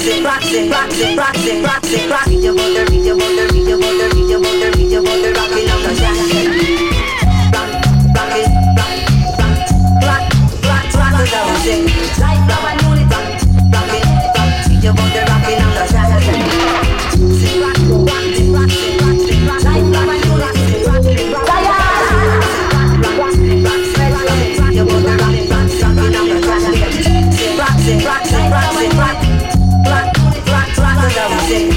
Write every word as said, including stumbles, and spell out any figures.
it, rock it, rock it, rock it, rock it, rock it. You want the, you want the, you want the, you want the, you want the rocking on the shack. Rock, rock it, rock, rock, rock, rock, rock it down, sing. Like now I know it, rock, rock it, rock. You want the rocking on the shack. Sing, rock, rock it, rock it, rock it, rock. Like now I know it, rock it, rock it, rock it, rock it. You want the rocking, rock, rocking on the shack. Rock it, rock it, rock it, rock, rock, rock, rock it down, sing.